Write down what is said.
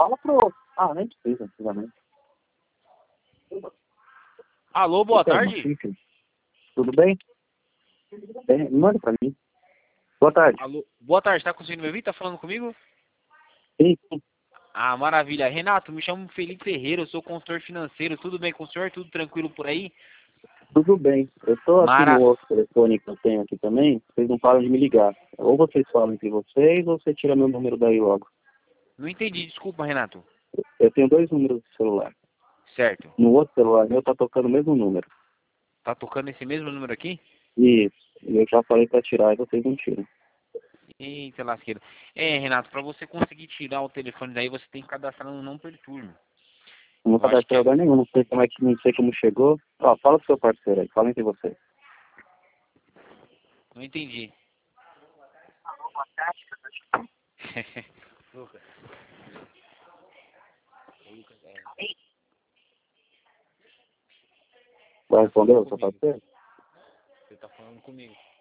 fala pro... Ah, nem precisa, precisamente. Alô, boa Então, tarde. Chico, tudo bem? Bem, manda pra mim. Boa tarde. Alô, boa tarde, tá conseguindo me ouvir? Tá falando comigo? Sim, sim, Ah, maravilha. Renato, me chamo Felipe Ferreira, eu sou consultor financeiro. Tudo bem com o senhor? Tudo tranquilo por aí? tudo bem. Eu tô aqui no Mara... outro telefone que eu tenho aqui também, vocês não param de me ligar. Ou vocês falam entre vocês, ou você tira meu número daí logo. Não entendi, desculpa, Renato. Eu tenho dois números de celular. Certo. No outro celular meu tá tocando o mesmo número. Tá tocando esse mesmo número aqui? Isso. E eu já falei pra tirar e vocês não tiram. Eita lasqueira. É, Renato, pra você conseguir tirar o telefone daí, você tem que cadastrar no não perturbe. Não vou Eu acho que cadastrar é... lugar nenhum, não sei como é que, não sei como chegou. Ó, fala pro seu parceiro aí, fala entre vocês. Não entendi. Lucas. Lucas, Vai tá responder falando o seu comigo. parceiro? Você tá falando comigo.